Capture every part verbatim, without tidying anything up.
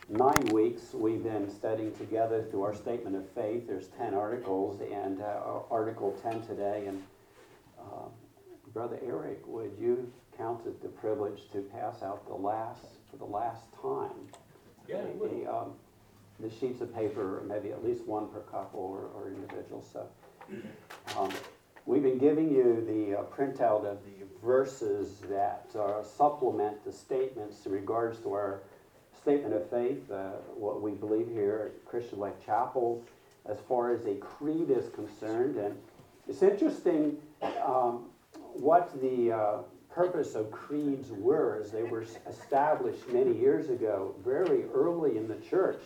nine weeks we've been studying together through our statement of faith. There's ten articles, and uh, Article ten today. And uh, Brother Eric, would you count it the privilege to pass out the last, for the last time, Yeah, the, the, um, the sheets of paper, maybe at least one per couple or, or individual. So um, we've been giving you the uh, printout of the verses that uh, supplement the statements in regards to our statement of faith, uh, what we believe here at Christian Life Chapel as far as a creed is concerned. And it's interesting um, what the uh, purpose of creeds were, as they were established many years ago, very early in the church.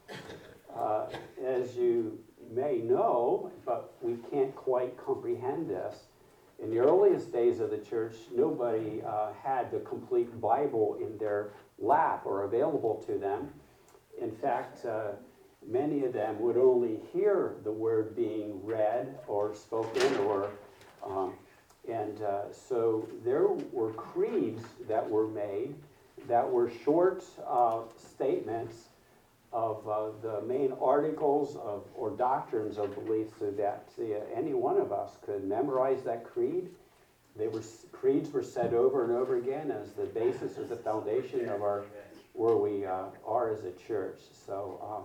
Uh, as you may know, but we can't quite comprehend this, in the earliest days of the church, nobody uh, had the complete Bible in their lap or available to them. In fact, uh, many of them would only hear the word being read or spoken, or um, and uh, so there were creeds that were made that were short uh, statements of uh, the main articles of or doctrines of belief, so that uh, any one of us could memorize that creed. They were creeds were said over and over again as the basis, as the foundation of our where we uh, are as a church. So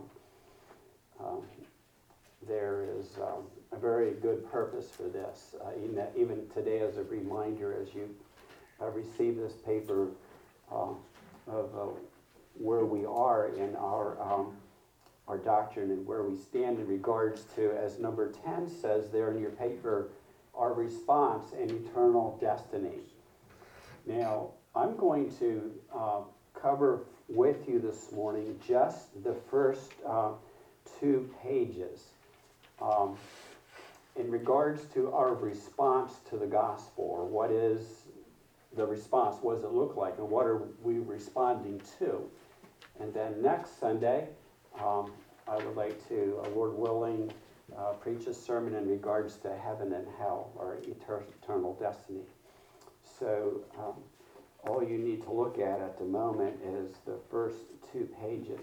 um, um, there is um, a very good purpose for this. Uh, even, even today, as a reminder, as you uh, receive this paper uh, of uh, where we are in our um, our doctrine and where we stand in regards to, as number ten says there in your paper, our response and eternal destiny. Now, I'm going to uh, cover with you this morning just the first uh, two pages um, in regards to our response to the gospel, or what is the response, what does it look like, and what are we responding to. And then next Sunday, um, I would like to, uh, Lord willing, uh, preach a sermon in regards to heaven and hell, or eternal destiny. So um, all you need to look at at the moment is the first two pages.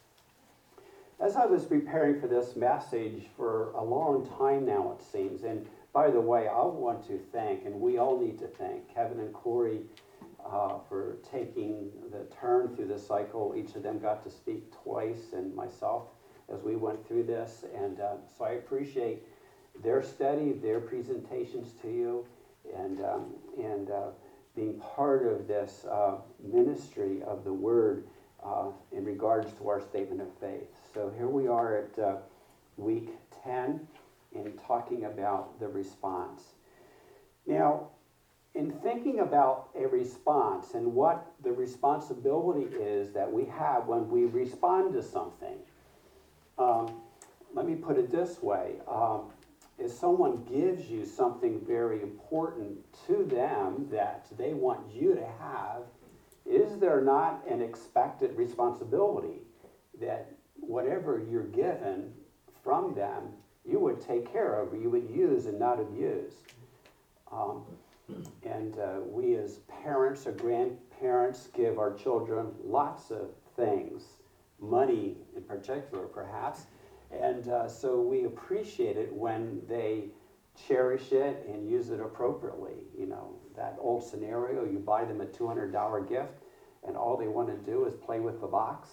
As I was preparing for this message for a long time now, it seems, and by the way, I want to thank, and we all need to thank, Kevin and Corey uh, for taking the turn through the cycle. Each of them got to speak twice, and myself as we went through this. And uh, so I appreciate their study, their presentations to you, and, um, and uh, being part of this uh, ministry of the Word uh, in regards to our statement of faith. So here we are at uh, week ten in talking about the response. Now, in thinking about a response and what the responsibility is that we have when we respond to something, um, let me put it this way. Um, if someone gives you something very important to them that they want you to have, is there not an expected responsibility that whatever you're given from them, you would take care of, or you would use and not abuse? Um, and uh, we as parents or grandparents give our children lots of things, money in particular perhaps, and uh, so we appreciate it when they cherish it and use it appropriately. You know, that old scenario, you buy them a two hundred dollar gift and all they want to do is play with the box.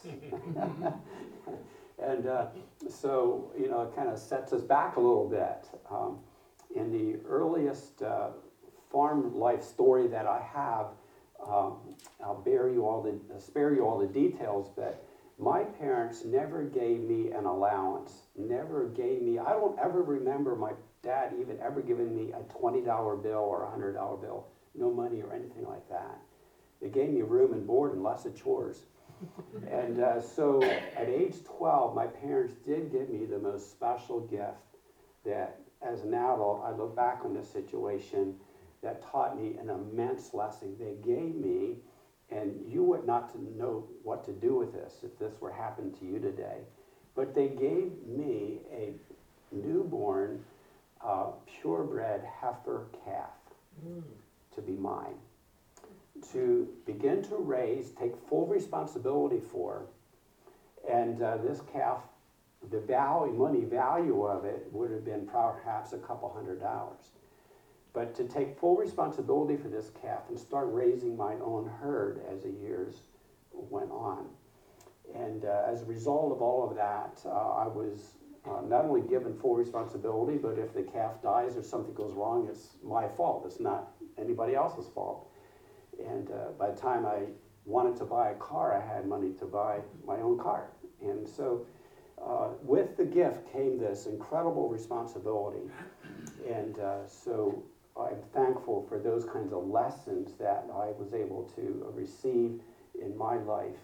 And uh, so, you know, it kind of sets us back a little bit. Um, in the earliest uh, farm life story that I have, um, I'll bear you all the, spare you all the details, but my parents never gave me an allowance, never gave me, I don't ever remember my dad even ever giving me a twenty dollar bill or a one hundred dollar bill, no money or anything like that. They gave me room and board and lots of chores. And uh, so at age twelve, my parents did give me the most special gift that, as an adult, I look back on this situation, that taught me an immense lesson. They gave me, and you would not to know what to do with this if this were happening to you today, but they gave me a newborn, uh, purebred heifer calf mm. to be mine, to begin to raise, take full responsibility for, And uh, this calf, the value, money value of it would have been perhaps a couple hundred dollars. But to take full responsibility for this calf and start raising my own herd as the years went on. And uh, as a result of all of that, uh, I was uh, not only given full responsibility, but if the calf dies or something goes wrong, it's my fault. It's not anybody else's fault. And uh, by the time I wanted to buy a car, I had money to buy my own car. And so uh, with the gift came this incredible responsibility. And uh, so I'm thankful for those kinds of lessons that I was able to receive in my life.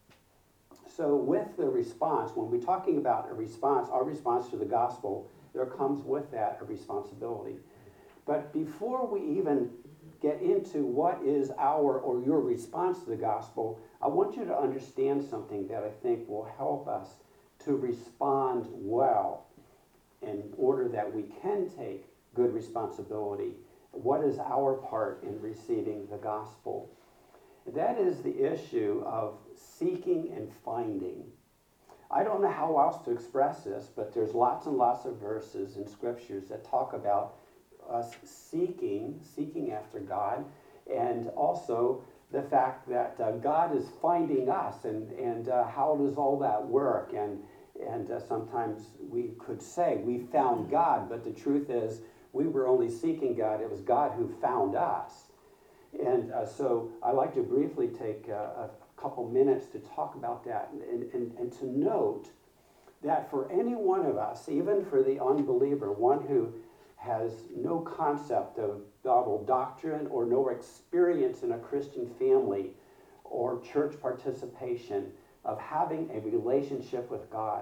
So with the response, when we're talking about a response, our response to the gospel, there comes with that a responsibility. But before we even get into what is our or your response to the gospel, I want you to understand something that I think will help us to respond well in order that we can take good responsibility. What is our part in receiving the gospel? That is the issue of seeking and finding. I don't know how else to express this, but there's lots and lots of verses in scriptures that talk about us seeking, seeking after God, and also the fact that uh, God is finding us, and, and uh, how does all that work? And, and uh, sometimes we could say we found God, but the truth is we were only seeking God. It was God who found us. And uh, so I'd like to briefly take uh, a couple minutes to talk about that and, and, and to note that for any one of us, even for the unbeliever, one who has no concept of Bible doctrine or no experience in a Christian family or church participation of having a relationship with God,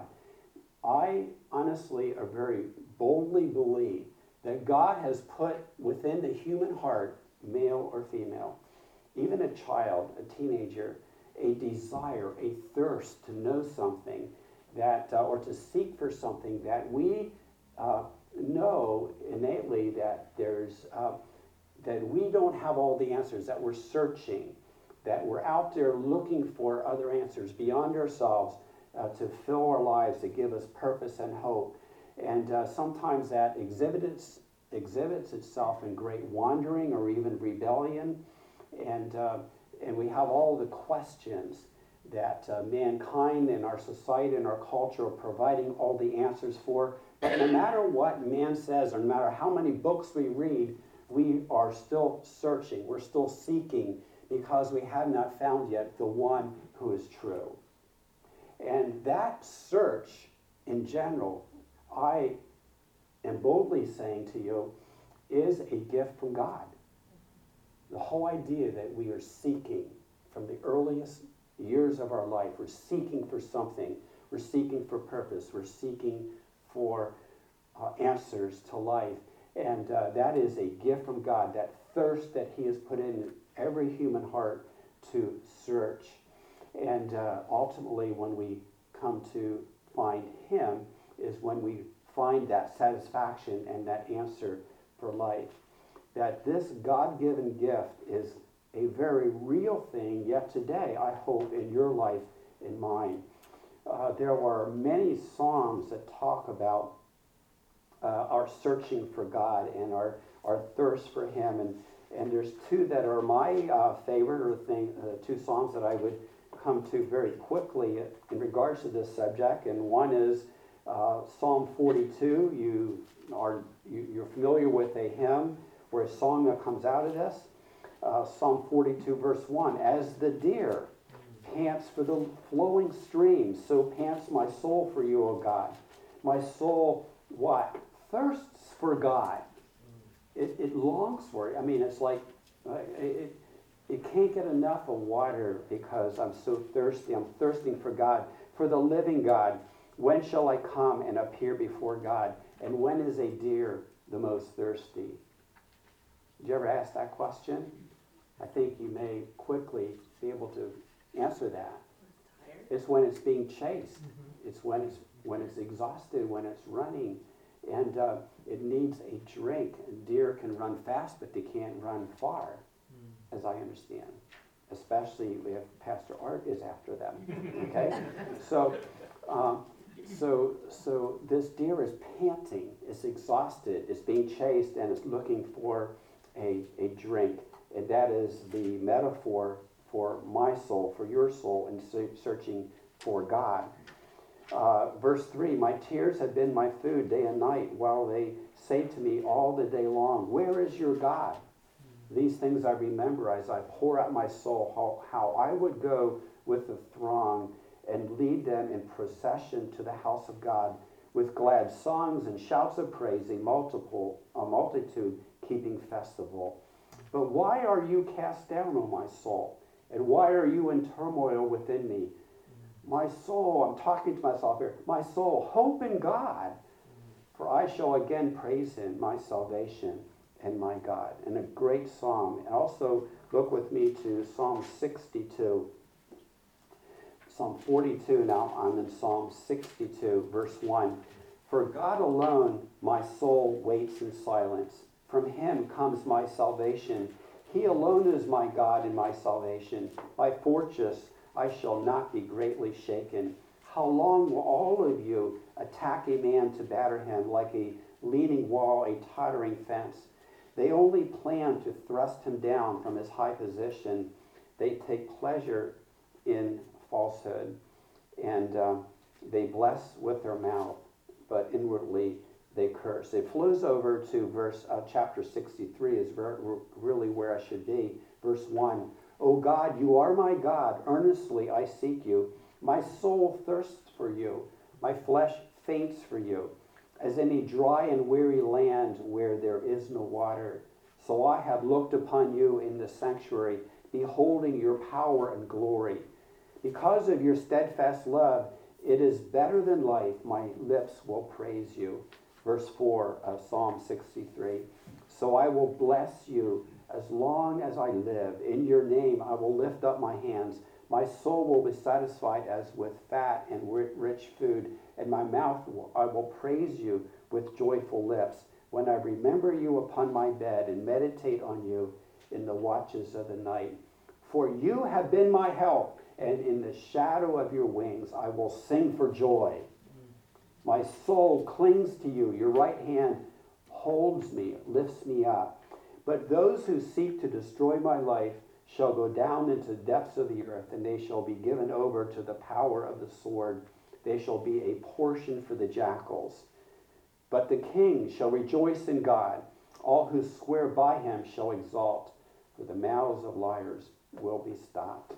I honestly or very boldly believe that God has put within the human heart, male or female, even a child, a teenager, a desire, a thirst to know something that, uh, or to seek for something that we uh, know innately that there's, uh, that we don't have all the answers, that we're searching, that we're out there looking for other answers beyond ourselves uh, to fill our lives, to give us purpose and hope. And uh, sometimes that exhibits exhibits itself in great wandering or even rebellion, and uh, and we have all the questions that uh, mankind and our society and our culture are providing all the answers for. But no matter what man says, or no matter how many books we read, we are still searching, we're still seeking, because we have not found yet the one who is true. And that search in general, I am boldly saying to you, is a gift from God. The whole idea that we are seeking from the earliest years of our life, we're seeking for something, we're seeking for purpose, we're seeking for uh, answers to life. And uh, that is a gift from God, that thirst that he has put in every human heart to search. And uh, ultimately, when we come to find him, is when we find that satisfaction and that answer for life. That this God-given gift is a very real thing, yet today, I hope, in your life, in mine. Uh, there are many Psalms that talk about uh, our searching for God and our, our thirst for him. And, and there's two that are my uh, favorite, or thing, uh, two Psalms that I would come to very quickly in regards to this subject. And one is uh, Psalm forty-two. You are you, you're familiar with a hymn or a song that comes out of this. Uh, Psalm forty-two, verse one, as the deer pants for the flowing streams, so pants my soul for you, O God. My soul, what? Thirsts for God. It, it longs for it. I mean, it's like, uh, it, it can't get enough of water because I'm so thirsty. I'm thirsting for God, for the living God. When shall I come and appear before God? And when is a deer the most thirsty? Did you ever ask that question? I think you may quickly be able to answer that. It's when it's being chased. Mm-hmm. It's when it's when it's exhausted, when it's running, and uh, it needs a drink. And deer can run fast, but they can't run far, mm. as I understand. especially if Pastor Art is after them, okay? So, um, so, so this deer is panting, is exhausted, is being chased, and is looking for a, a drink. And that is the metaphor for my soul, for your soul, in searching for God. Uh, verse three, my tears have been my food day and night, while they say to me all the day long, where is your God? These things I remember as I pour out my soul, how, how I would go with the throng and lead them in procession to the house of God with glad songs and shouts of praising, multiple, a multitude keeping festival. But why are you cast down, O my soul? And why are you in turmoil within me? My soul, I'm talking to myself here, my soul, hope in God, for I shall again praise him, my salvation and my God. And a great psalm. And also look with me to Psalm sixty-two. Psalm forty-two now, I'm in Psalm sixty-two, verse one. For God alone my soul waits in silence. From him comes my salvation. He alone is my God and my salvation. My fortress, I shall not be greatly shaken. How long will all of you attack a man to batter him like a leaning wall, a tottering fence? They only plan to thrust him down from his high position. They take pleasure in falsehood, and uh, they bless with their mouth, but inwardly they curse. It flows over to verse uh, chapter sixty-three is very, really where I should be. Verse one, O God, you are my God. Earnestly I seek you. My soul thirsts for you. My flesh faints for you, as in a dry and weary land where there is no water. So I have looked upon you in the sanctuary, beholding your power and glory. Because of your steadfast love, it is better than life. My lips will praise you. Verse four of Psalm sixty-three. So I will bless you as long as I live. In your name I will lift up my hands. My soul will be satisfied as with fat and rich food, and my mouth will, I will praise you with joyful lips when I remember you upon my bed and meditate on you in the watches of the night. For you have been my help, and in the shadow of your wings I will sing for joy. My soul clings to you. Your right hand holds me, lifts me up. But those who seek to destroy my life shall go down into the depths of the earth, and they shall be given over to the power of the sword. They shall be a portion for the jackals. But the king shall rejoice in God. All who swear by him shall exalt, for the mouths of liars will be stopped.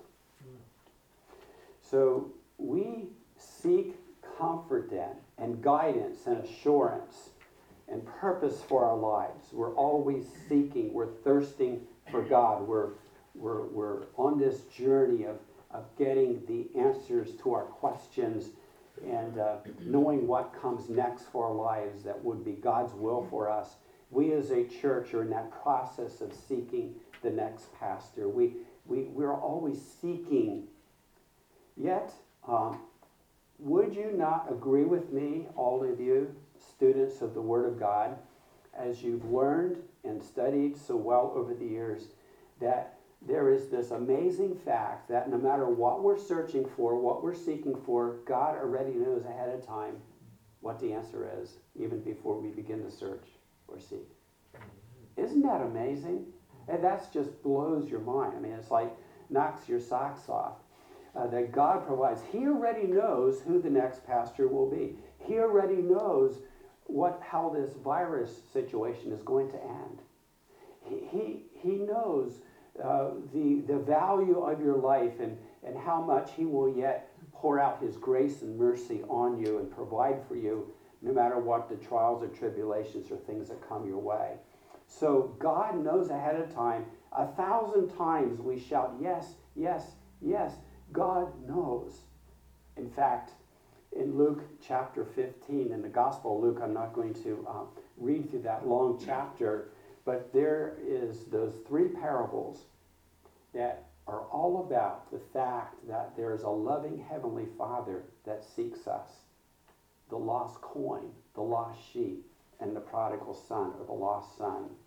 So we seek comfort then, and guidance and assurance and purpose for our lives. We're always seeking, we're thirsting for God. We're, we're, we're on this journey of, of getting the answers to our questions and uh, knowing what comes next for our lives that would be God's will for us. We as a church are in that process of seeking the next pastor. We, we, we're always seeking. Yet, um, would you not agree with me, all of you, students of the Word of God, as you've learned and studied so well over the years, that there is this amazing fact that no matter what we're searching for, what we're seeking for, God already knows ahead of time what the answer is, even before we begin to search or seek. Isn't that amazing? And that just blows your mind. I mean, it's like knocks your socks off. Uh, that God provides. He already knows who the next pastor will be. He already knows what how this virus situation is going to end. He, he, he knows uh, the, the value of your life and, and how much he will yet pour out his grace and mercy on you and provide for you no matter what the trials or tribulations or things that come your way. So God knows ahead of time. A thousand times we shout, yes, yes, yes. God knows. In fact, in Luke chapter fifteen, in the Gospel of Luke, I'm not going to uh, read through that long chapter, but there is those three parables that are all about the fact that there is a loving Heavenly Father that seeks us. The lost coin, the lost sheep, and the prodigal son, or the lost son.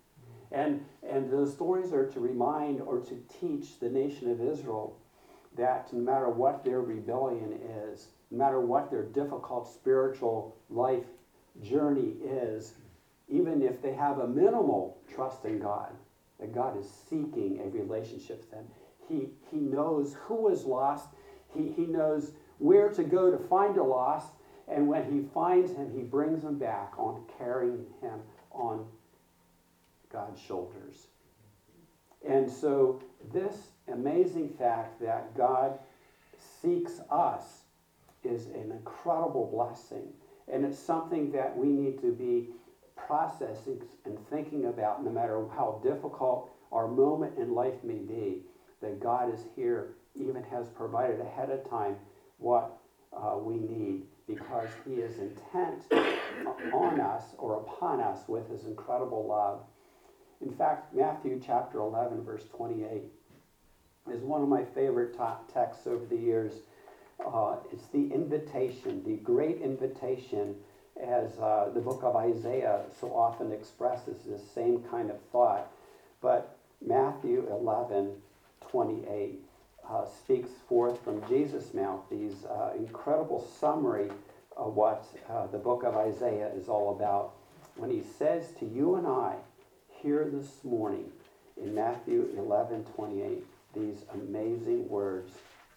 And, and those stories are to remind or to teach the nation of Israel that no matter what their rebellion is, no matter what their difficult spiritual life journey is, even if they have a minimal trust in God, that God is seeking a relationship with them. He, he knows who is lost. He, he knows where to go to find a lost. And when he finds him, he brings him back on carrying him on God's shoulders. And so this amazing fact that God seeks us is an incredible blessing. And it's something that we need to be processing and thinking about, no matter how difficult our moment in life may be, that God is here, even has provided ahead of time what uh, we need, because he is intent on us or upon us with his incredible love. In fact, Matthew chapter eleven, verse twenty-eight is one of my favorite top texts over the years. Uh, it's the invitation, the great invitation, as uh, the book of Isaiah so often expresses this same kind of thought. But Matthew eleven, twenty-eight uh, speaks forth from Jesus' mouth these uh, incredible summary of what uh, the book of Isaiah is all about. When he says to you and I here this morning in Matthew eleven, twenty-eight, these amazing words.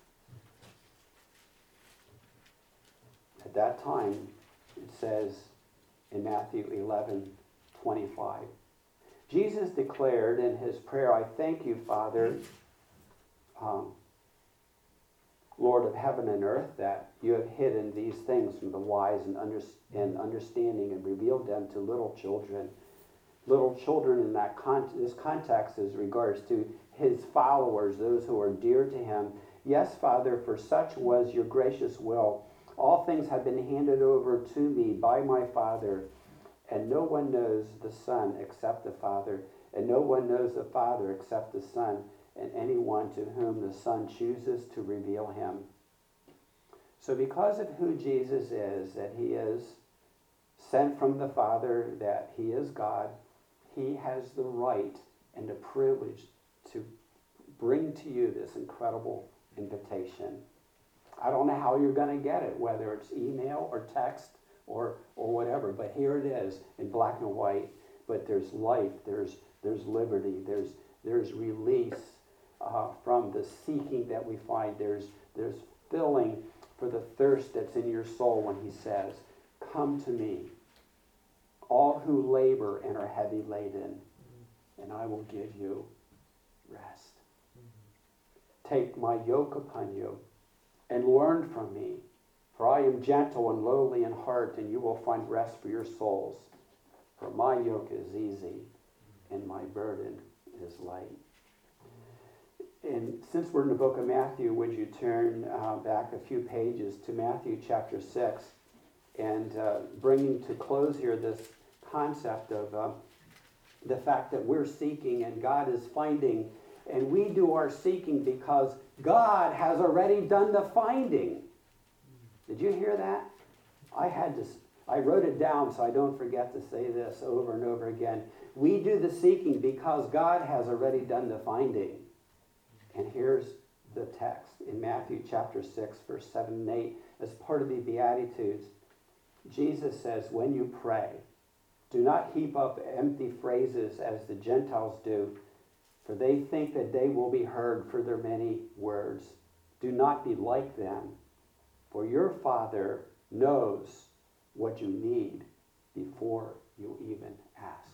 At that time, it says in Matthew eleven, twenty-five, Jesus declared in his prayer, I thank you, Father, um, Lord of heaven and earth, that you have hidden these things from the wise and, under, and understanding and revealed them to little children. Little children in that con- this context is regards to his followers, those who are dear to him. Yes, Father, for such was your gracious will. All things have been handed over to me by my Father, and no one knows the Son except the Father, and no one knows the Father except the Son, and anyone to whom the Son chooses to reveal him. So because of who Jesus is, that he is sent from the Father, that he is God, he has the right and the privilege to bring to you this incredible invitation. I don't know how you're going to get it, whether it's email or text or or whatever, but here it is in black and white. But there's life, there's there's liberty, there's there's release uh, from the seeking that we find. There's there's filling for the thirst that's in your soul when he says, "Come to me, all who labor and are heavy laden, and I will give you rest. Take my yoke upon you and learn from me, for I am gentle and lowly in heart, and you will find rest for your souls. For my yoke is easy and my burden is light." And since we're in the book of Matthew, would you turn uh, back a few pages to Matthew chapter six, and uh, bringing to close here this concept of uh, the fact that we're seeking and God is finding, and we do our seeking because God has already done the finding. Did you hear that? I had to, I wrote it down so I don't forget to say this over and over again. We do the seeking because God has already done the finding. And here's the text in Matthew chapter six, verse seven and eight, as part of the Beatitudes. Jesus says, when you pray, do not heap up empty phrases as the Gentiles do, for they think that they will be heard for their many words. Do not be like them, for your Father knows what you need before you even ask.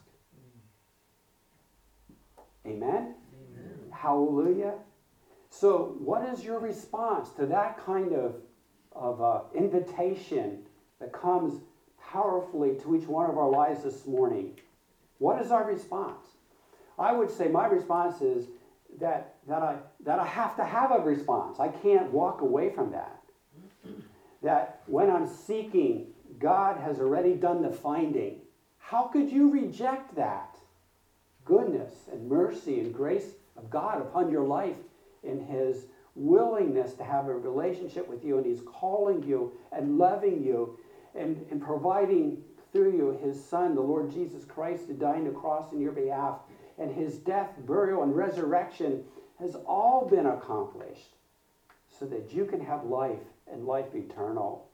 Amen? Amen. Hallelujah. So what is your response to that kind of, of uh, invitation that comes powerfully to each one of our lives this morning? What is our response? I would say my response is that, that, I, that I have to have a response. I can't walk away from that. That when I'm seeking, God has already done the finding. How could you reject that goodness and mercy and grace of God upon your life in his willingness to have a relationship with you, and he's calling you and loving you and, and providing through you his Son, the Lord Jesus Christ, to die on the cross in your behalf? and his death, burial, and resurrection has all been accomplished so that you can have life and life eternal.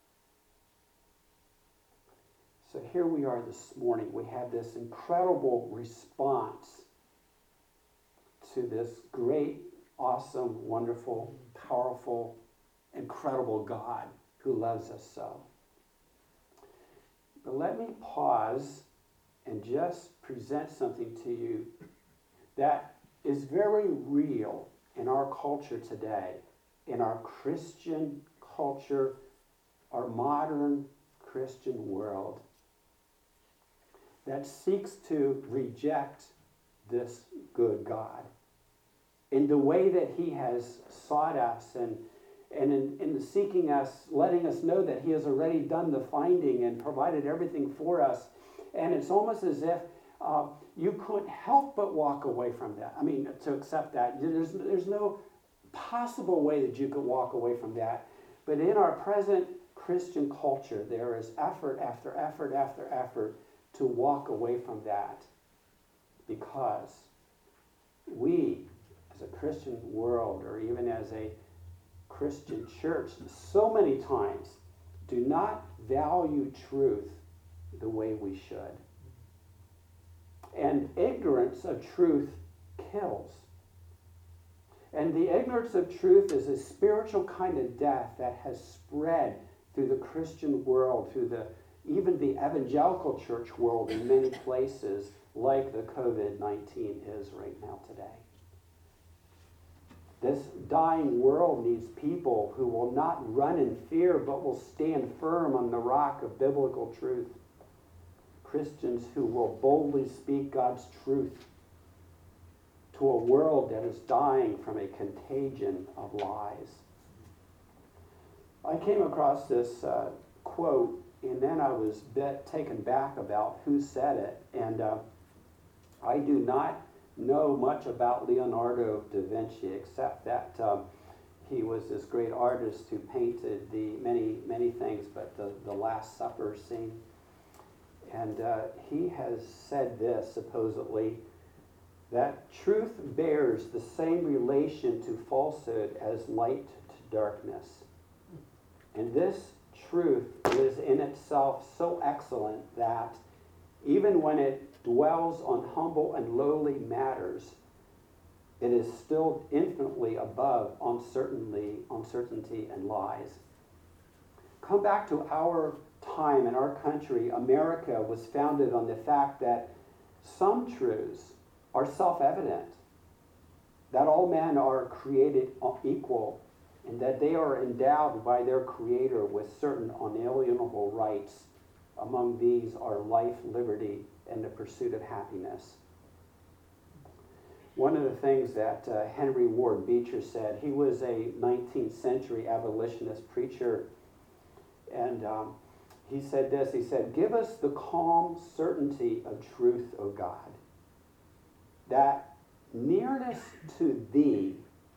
So here we are this morning. We have this incredible response to this great, awesome, wonderful, powerful, incredible God who loves us so. But let me pause and just present something to you that is very real in our culture today, in our Christian culture, our modern Christian world, that seeks to reject this good God in the way that he has sought us and, and in, in seeking us, letting us know that he has already done the finding and provided everything for us. And it's almost as if uh, you couldn't help but walk away from that. I mean, to accept that. There's, there's no possible way that you could walk away from that. But in our present Christian culture, there is effort after effort after effort to walk away from that, because we, as a Christian world, or even as a Christian church, so many times do not value truth the way we should. And ignorance of truth kills. And the ignorance of truth is a spiritual kind of death that has spread through the Christian world, through the even the evangelical church world in many places, like the covid nineteen is right now today. This dying world needs people who will not run in fear, but will stand firm on the rock of biblical truth. Christians who will boldly speak God's truth to a world that is dying from a contagion of lies. I came across this uh, quote, and then I was bit taken back about who said it. And uh, I do not know much about Leonardo da Vinci, except that um, he was this great artist who painted the many, many things, but the, the Last Supper scene. And uh, he has said this, supposedly, that truth bears the same relation to falsehood as light to darkness. And this truth is in itself so excellent that even when it dwells on humble and lowly matters, it is still infinitely above uncertainty, uncertainty and lies. Come back to our time in our country. America was founded on the fact that some truths are self-evident, that all men are created equal, and that they are endowed by their Creator with certain unalienable rights. Among these are life, liberty, and the pursuit of happiness. One of the things that uh, Henry Ward Beecher said, he was a nineteenth century abolitionist preacher, and um, he said this, he said, "Give us the calm certainty of truth, O God, that nearness to thee,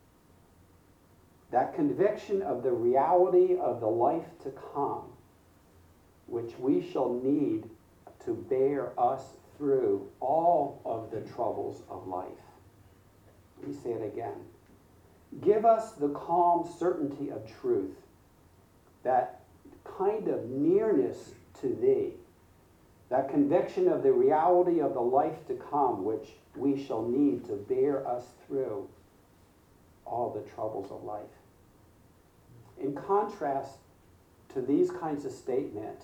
that conviction of the reality of the life to come, which we shall need to bear us through all of the troubles of life." Let me say it again. Give us the calm certainty of truth, that kind of nearness to thee, that conviction of the reality of the life to come, which we shall need to bear us through all the troubles of life. In contrast to these kinds of statements,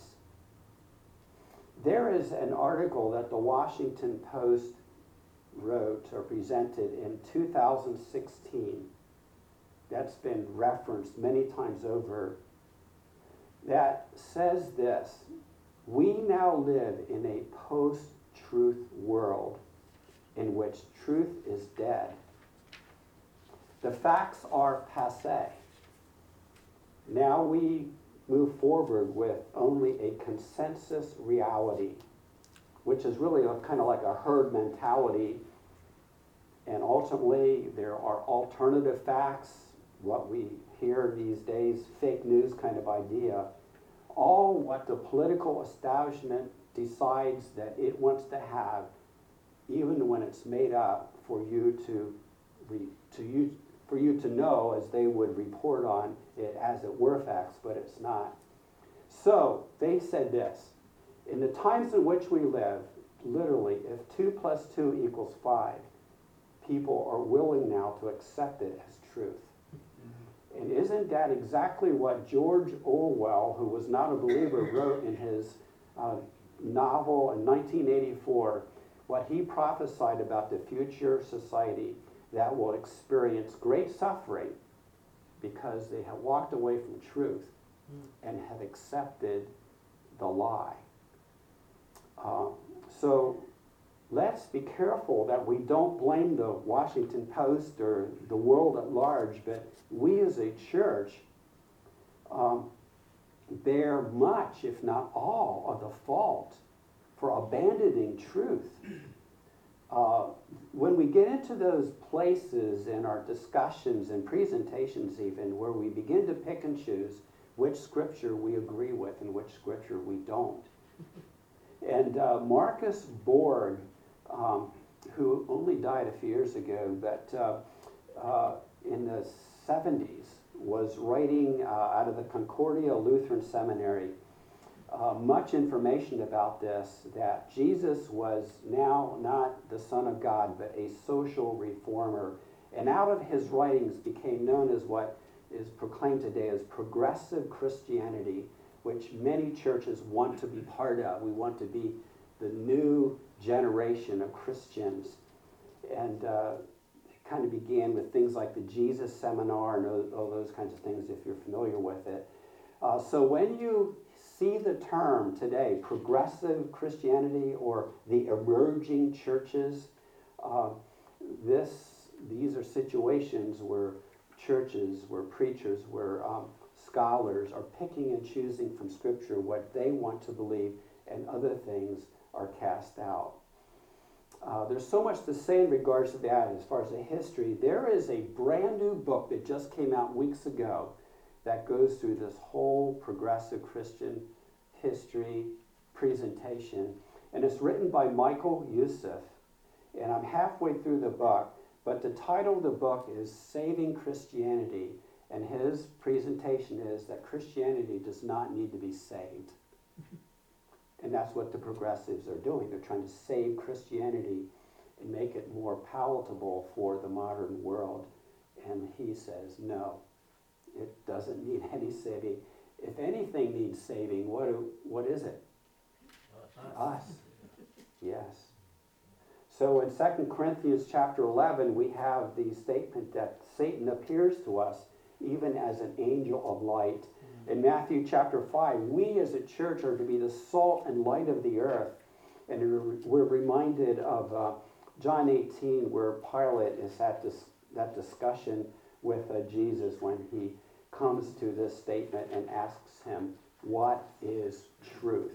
there is an article that the Washington Post wrote or presented in two thousand sixteen that's been referenced many times over, that says this: "We now live in a post-truth world in which truth is dead. The facts are passé. Now we move forward with only a consensus reality," which is really a, kind of like a herd mentality. And ultimately, there are alternative facts, what we hear these days, fake news kind of idea. All what the political establishment decides that it wants to have, even when it's made up for you to, re, to you, for you to know as they would report on it as it were facts, but it's not. So they said this, in the times in which we live, literally, if two plus two equals five, people are willing now to accept it as truth. And isn't that exactly what George Orwell, who was not a believer, wrote in his uh, novel in nineteen eighty-four, what he prophesied about the future society that will experience great suffering because they have walked away from truth and have accepted the lie. Uh, so let's be careful that we don't blame the Washington Post or the world at large, but we as a church um, bear much, if not all, of the fault for abandoning truth. Uh, when we get into those places in our discussions and presentations even, where we begin to pick and choose which scripture we agree with and which scripture we don't. And uh, Marcus Borg, um, who only died a few years ago, but uh, uh, in the seventies, was writing uh, out of the Concordia Lutheran Seminary uh, much information about this, that Jesus was now not the Son of God, but a social reformer. And out of his writings became known as what is proclaimed today as progressive Christianity, which many churches want to be part of. We want to be the new generation of Christians. And uh, it kind of began with things like the Jesus Seminar and all, all those kinds of things, if you're familiar with it. Uh, so when you see the term today, progressive Christianity or the emerging churches, uh, this these are situations where churches, where preachers, where um, scholars are picking and choosing from Scripture what they want to believe, and other things are cast out. Uh, there's so much to say in regards to that as far as the history. There is a brand new book that just came out weeks ago that goes through this whole progressive Christian history presentation. And it's written by Michael Youssef. And I'm halfway through the book, but the title of the book is Saving Christianity. And his presentation is that Christianity does not need to be saved. And that's what the progressives are doing. They're trying to save Christianity and make it more palatable for the modern world. And he says, no, it doesn't need any saving. If anything needs saving, what, do, what is it? Us. Us. Yes. So in Second Corinthians chapter eleven, we have the statement that Satan appears to us even as an angel of light. In Matthew chapter five, we as a church are to be the salt and light of the earth. And we're reminded of uh, John eighteen, where Pilate is at this, that discussion with uh, Jesus when he comes to this statement and asks him, what is truth?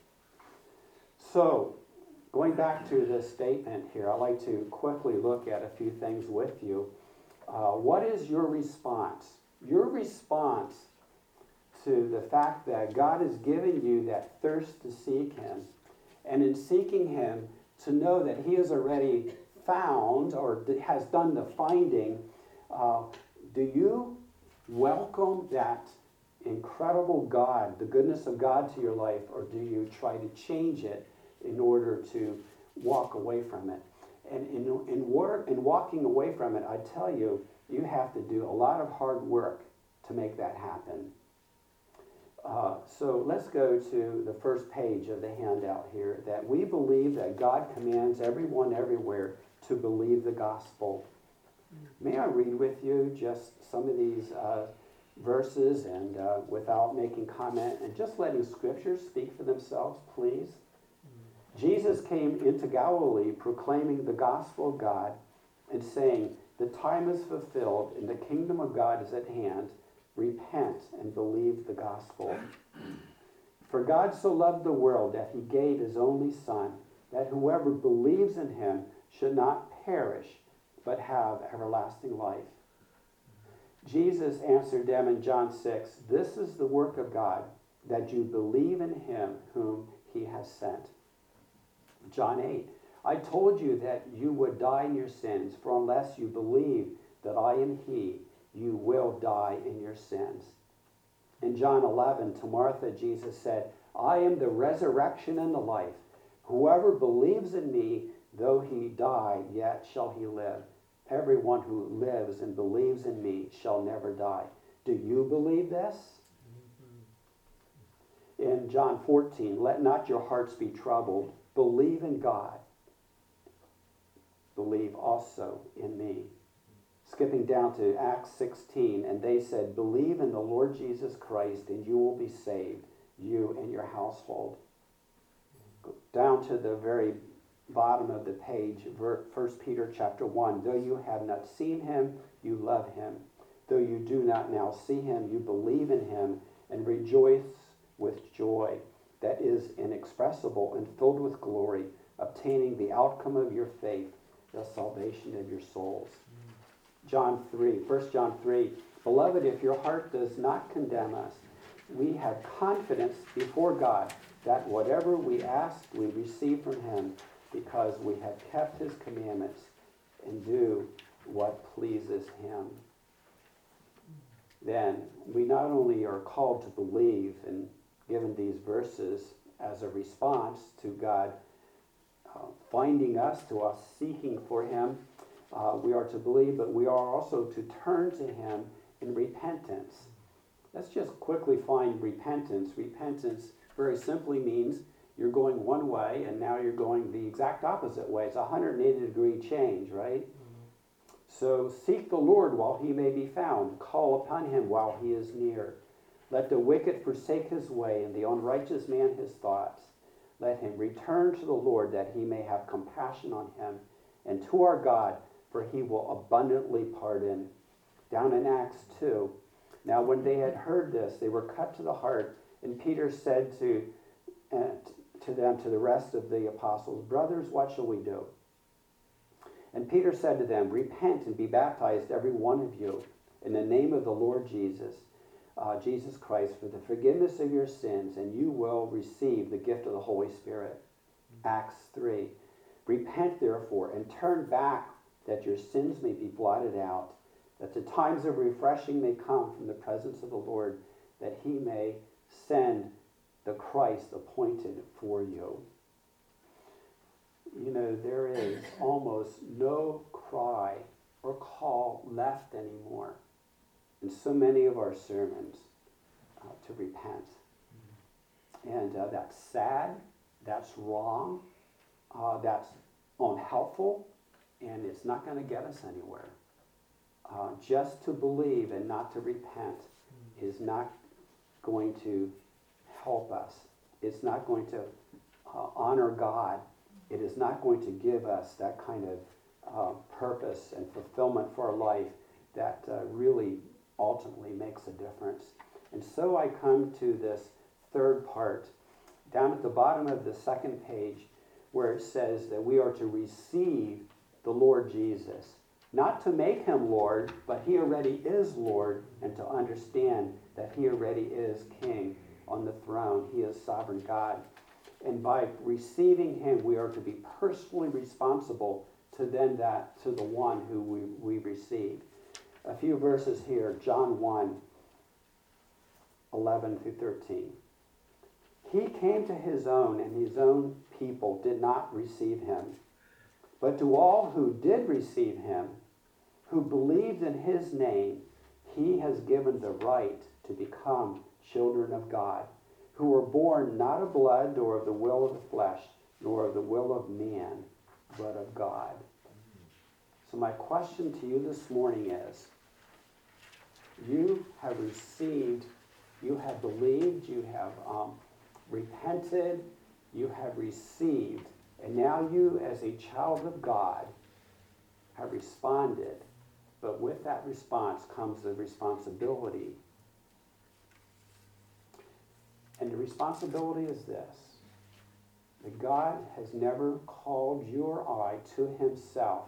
So, going back to this statement here, I'd like to quickly look at a few things with you. Uh, what is your response? Your response to the fact that God has given you that thirst to seek him, and in seeking him, to know that he has already found or has done the finding. Uh, do you welcome that incredible God, the goodness of God to your life, or do you try to change it in order to walk away from it? And in, in, work, in walking away from it, I tell you, you have to do a lot of hard work to make that happen. Uh, so let's go to the first page of the handout here, that we believe that God commands everyone everywhere to believe the gospel. May I read with you just some of these uh, verses, and uh, without making comment, and just letting scriptures speak for themselves, please. Jesus came into Galilee proclaiming the gospel of God and saying, the time is fulfilled and the kingdom of God is at hand. Repent and believe the gospel. For God so loved the world that he gave his only Son, that whoever believes in him should not perish, but have everlasting life. Jesus answered them in John six, this is the work of God, that you believe in him whom he has sent. John eight, I told you that you would die in your sins, for unless you believe that I am he, you will die in your sins. In John eleven, to Martha, Jesus said, I am the resurrection and the life. Whoever believes in me, though he die, yet shall he live. Everyone who lives and believes in me shall never die. Do you believe this? Mm-hmm. In John fourteen, let not your hearts be troubled. Believe in God. Believe also in me. Skipping down to Acts sixteen, and they said, believe in the Lord Jesus Christ, and you will be saved, you and your household. Go down to the very bottom of the page, First Peter chapter one. Though you have not seen him, you love him. Though you do not now see him, you believe in him and rejoice with joy that is inexpressible and filled with glory, obtaining the outcome of your faith, the salvation of your souls. John three, First John three, beloved, if your heart does not condemn us, we have confidence before God that whatever we ask, we receive from him, because we have kept his commandments and do what pleases him. Then we not only are called to believe and given these verses as a response to God uh, finding us, to us seeking for him, uh, we are to believe, but we are also to turn to him in repentance. Let's just quickly find repentance. Repentance very simply means you're going one way and now you're going the exact opposite way. It's a one hundred eighty degree change, right? Mm-hmm. So seek the Lord while he may be found. Call upon him while he is near. Let the wicked forsake his way and the unrighteous man his thoughts. Let him return to the Lord that he may have compassion on him, and to our God, for he will abundantly pardon. Down in Acts two, now when they had heard this, they were cut to the heart, and Peter said to, uh, to them, to the rest of the apostles, brothers, what shall we do? And Peter said to them, repent and be baptized, every one of you, in the name of the Lord Jesus, uh, Jesus Christ, for the forgiveness of your sins, and you will receive the gift of the Holy Spirit. Mm-hmm. Acts three, repent therefore and turn back, that your sins may be blotted out, that the times of refreshing may come from the presence of the Lord, that he may send the Christ appointed for you. You know, there is almost no cry or call left anymore in so many of our sermons uh, to repent. And uh, that's sad, that's wrong, uh, that's unhelpful, and it's not going to get us anywhere. Uh, just to believe and not to repent is not going to help us. It's not going to uh, honor God. It is not going to give us that kind of uh, purpose and fulfillment for our life that uh, really ultimately makes a difference. And so I come to this third part, down at the bottom of the second page, where it says that we are to receive the Lord Jesus. Not to make him Lord, but he already is Lord, and to understand that he already is King on the throne. He is sovereign God. And by receiving him, we are to be personally responsible to then that, to the one who we, we receive. A few verses here, John one, eleven through thirteen. He came to his own, and his own people did not receive him. But to all who did receive him, who believed in his name, he has given the right to become children of God, who were born not of blood, nor of the will of the flesh, nor of the will of man, but of God. So my question to you this morning is, you have received, you have believed, you have um, repented, you have received, and now you as a child of God have responded. But with that response comes the responsibility. And the responsibility is this: that God has never called you or I to himself.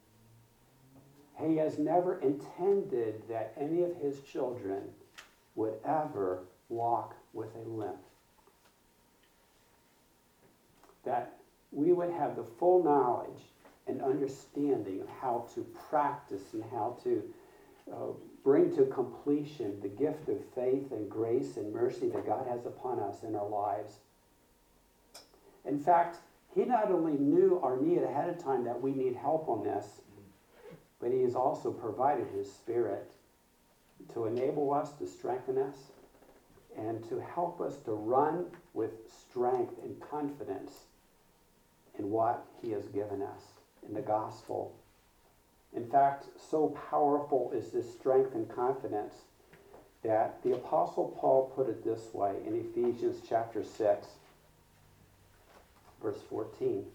He has never intended that any of his children would ever walk with a limp. That we would have the full knowledge and understanding of how to practice and how to uh, bring to completion the gift of faith and grace and mercy that God has upon us in our lives. In fact, he not only knew our need ahead of time that we need help on this, but he has also provided his Spirit to enable us, to strengthen us, and to help us to run with strength and confidence in what he has given us in the gospel. In fact, so powerful is this strength and confidence that the Apostle Paul put it this way in Ephesians chapter six, verse fourteen.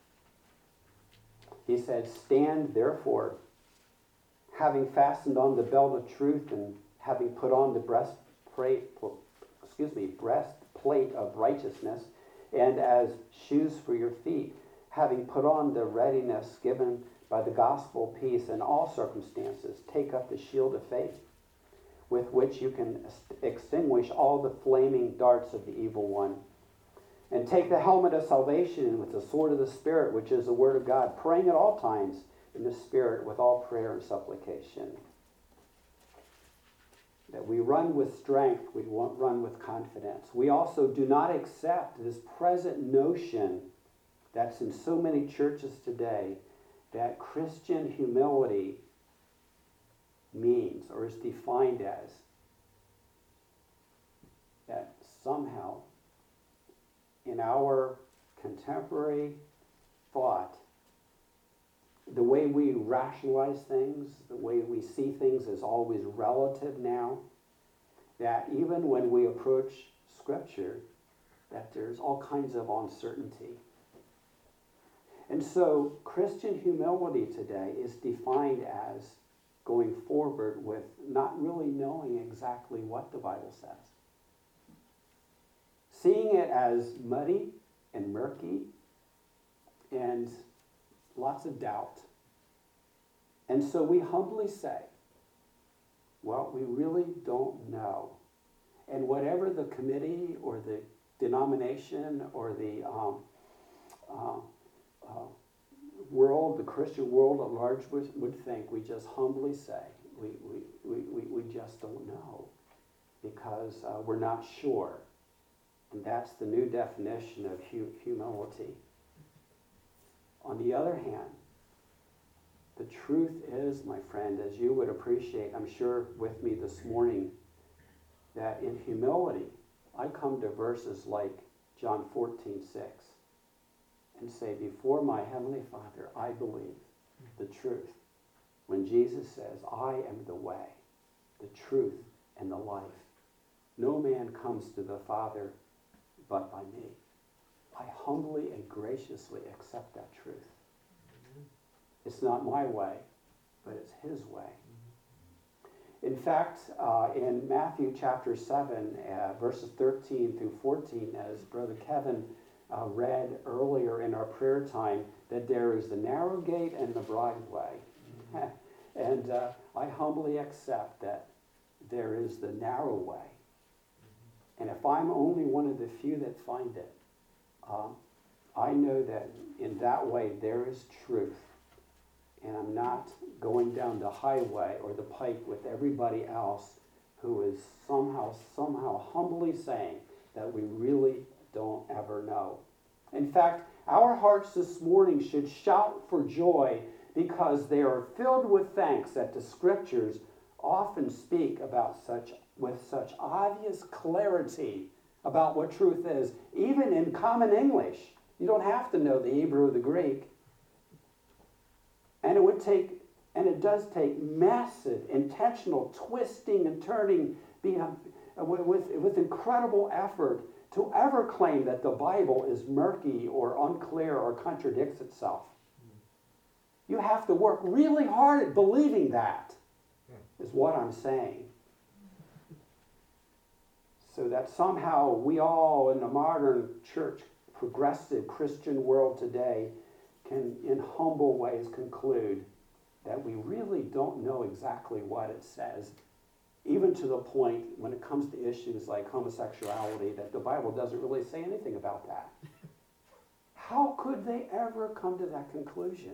He said, "Stand therefore, having fastened on the belt of truth and having put on the breastplate, excuse me, breastplate of righteousness, and as shoes for your feet, having put on the readiness given by the gospel of peace in all circumstances, take up the shield of faith, with which you can extinguish all the flaming darts of the evil one. And take the helmet of salvation and with the sword of the Spirit, which is the word of God, praying at all times in the Spirit with all prayer and supplication." That we run with strength, we won't run with confidence. We also do not accept this present notion that's in so many churches today, that Christian humility means or is defined as that somehow in our contemporary thought, the way we rationalize things, the way we see things is always relative now, that even when we approach Scripture, that there's all kinds of uncertainty. And so Christian humility today is defined as going forward with not really knowing exactly what the Bible says. Seeing it as muddy and murky and lots of doubt. And so we humbly say, well, we really don't know. And whatever the committee or the denomination or the um, uh, uh, world, the Christian world at large would, would think, we just humbly say, we, we, we, we, we just don't know because uh, we're not sure. And that's the new definition of hu- humility. On the other hand, the truth is, my friend, as you would appreciate, I'm sure with me this morning, that in humility, I come to verses like John fourteen six and say, before my Heavenly Father, I believe the truth. When Jesus says, I am the way, the truth, and the life. No man comes to the Father but by me. I humbly and graciously accept that truth. It's not my way, but it's his way. In fact, uh, in Matthew chapter seven, uh, verses thirteen through fourteen, as Brother Kevin uh, read earlier in our prayer time, that there is the narrow gate and the broad way. Mm-hmm. and uh, I humbly accept that there is the narrow way. Mm-hmm. And if I'm only one of the few that find it, um, I know that in that way there is truth. And I'm not going down the highway or the pike with everybody else who is somehow, somehow humbly saying that we really don't ever know. In fact, our hearts this morning should shout for joy because they are filled with thanks that the Scriptures often speak about such, with such obvious clarity about what truth is, even in common English. You don't have to know the Hebrew or the Greek. And it would take, and it does take massive, intentional twisting and turning beyond, with, with incredible effort to ever claim that the Bible is murky or unclear or contradicts itself. You have to work really hard at believing that, is what I'm saying. So that somehow we all in the modern church, progressive Christian world today, can in humble ways conclude that we really don't know exactly what it says, even to the point when it comes to issues like homosexuality that the Bible doesn't really say anything about that. How could they ever come to that conclusion?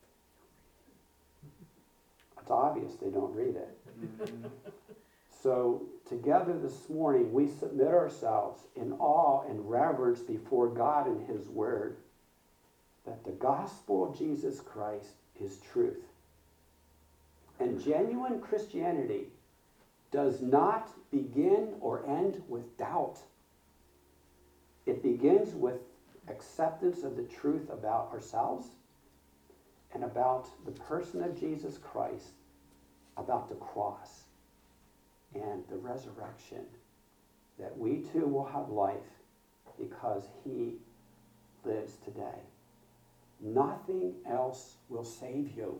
It's obvious they don't read it. Mm-hmm. So together this morning, we submit ourselves in awe and reverence before God and His Word, that the gospel of Jesus Christ is truth. And genuine Christianity does not begin or end with doubt. It begins with acceptance of the truth about ourselves and about the person of Jesus Christ, about the cross and the resurrection, that we too will have life because He lives today. Nothing else will save you.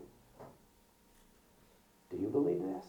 Do you believe this?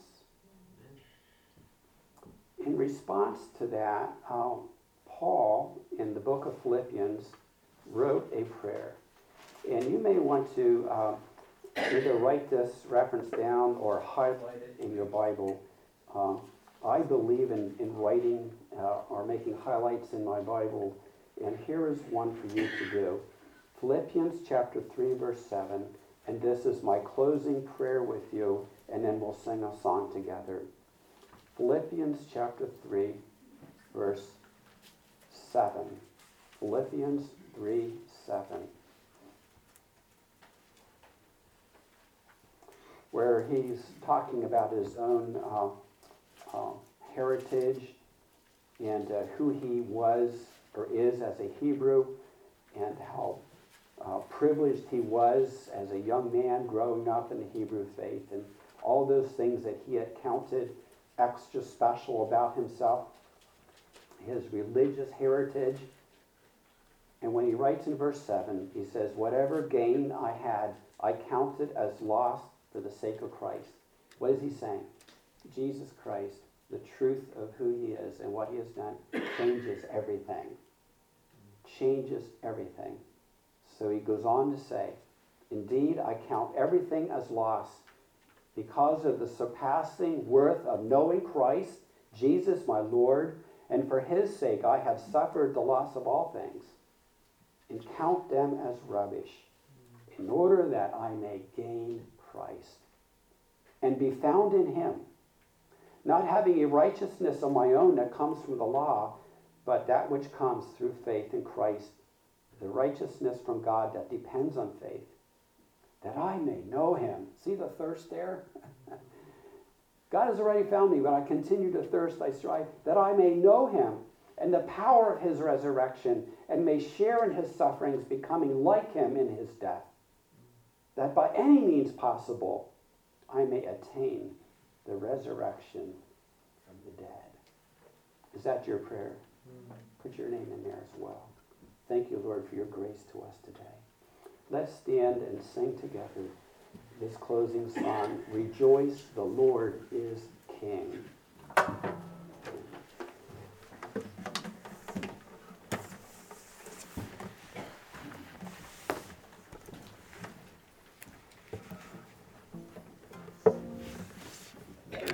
In response to that, um, Paul, in the book of Philippians, wrote a prayer. And you may want to uh, either write this reference down or highlight it in your Bible. Um, I believe in, in writing uh, or making highlights in my Bible, and here is one for you to do. Philippians chapter three, verse seven, and this is my closing prayer with you, and then we'll sing a song together. Philippians chapter three, verse seven. Philippians three, seven. Where he's talking about his own uh, uh, heritage and uh, who he was or is as a Hebrew, and how uh, privileged he was as a young man growing up in the Hebrew faith, and all those things that he had counted extra special about himself, his religious heritage. And when he writes in verse seven, he says, whatever gain I had, I counted as loss for the sake of Christ. What is he saying? Jesus Christ, the truth of who he is and what he has done, changes everything. Changes everything. So he goes on to say, indeed, I count everything as loss because of the surpassing worth of knowing Christ, Jesus my Lord, and for his sake I have suffered the loss of all things, and count them as rubbish, in order that I may gain Christ, and be found in him, not having a righteousness of my own that comes from the law, but that which comes through faith in Christ, the righteousness from God that depends on faith, that I may know him. See the thirst there? God has already found me, but I continue to thirst, I strive, that I may know him and the power of his resurrection, and may share in his sufferings, becoming like him in his death, that by any means possible I may attain the resurrection from the dead. Is that your prayer? Put your name in there as well. Thank you, Lord, for your grace to us today. Let's stand and sing together this closing song, Rejoice, the Lord is King.